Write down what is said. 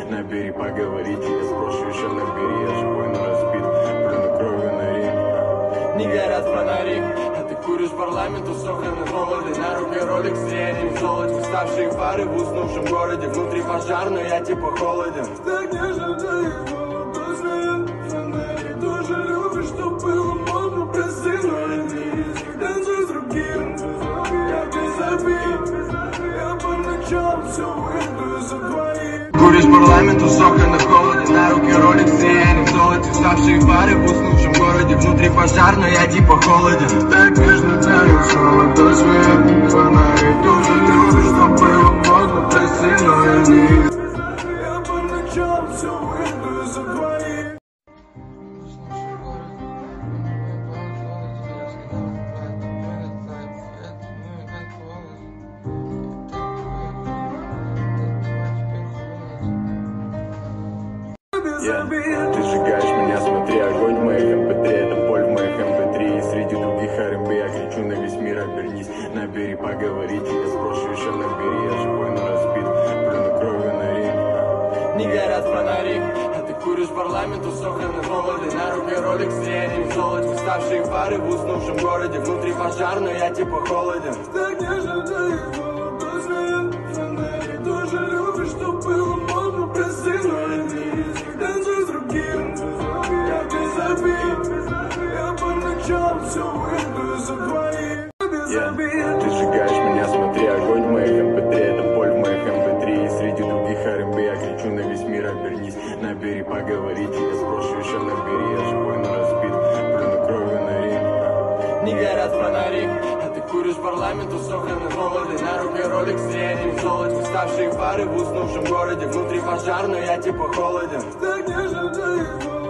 Набери, поговорите, я спрошу еще набери. Я живой, но разбит, плюну кровью на рим. Не горят фонари, а ты куришь парламент, усохранный холоды. На руке ролик с сиянием в золоте. Уставшие фары в уснувшем городе. Внутри пожар, но я типа холоден. Так нежно до его позволяет фонари. Тоже любишь, что было модно, прости, но я не язык. Танцуй с другим, как ты забит. Я по ночам все выйду за двоих. Куришь парламент, усохранный в холоде. На руке ролик с сиянием в золоте. Уставшие фары в уснувшем городе. Внутри пожар, но я типа холоден. Так нежно тает снова свет фонари. Тоже любишь, что было модно, прости, но я не язык. Я по ночам все выйду за двоих. Ты сжигаешь меня, смотри, огонь в моих mp3. Это боль в моих mp3. И среди других R&B я кричу на весь мир: обернись. Набери, поговорите, я спрошу еще набери. Я живой, но разбит, плюну кровью на рим. Не горят фонари, а ты куришь парламент, усохранный холоды. На руке ролик с сиянием в золоте. Уставшие фары в уснувшем городе. Внутри пожар, но я типа холоден. Так нежно до его позволяет фонари. Тоже любишь, что было модно, прости, но я не язык. Танцуй с другим, как ты забит. Я по ночам все выйду за двоих. Ты сжигаешь меня, смотри, огонь в моих mp3. Это боль в моих mp3. И среди других R&B я кричу на весь мир: обернись. Набери, поговорите, я спрошу еще набери. Я живой, но разбит, плюну кровью на рим. Не горят фонари, а ты куришь парламент, усохранный холоды. На руке ролик с сиянием в золоте. Уставшие фары в уснувшем городе. Внутри пожар, но я типа холоден. Так нежно до его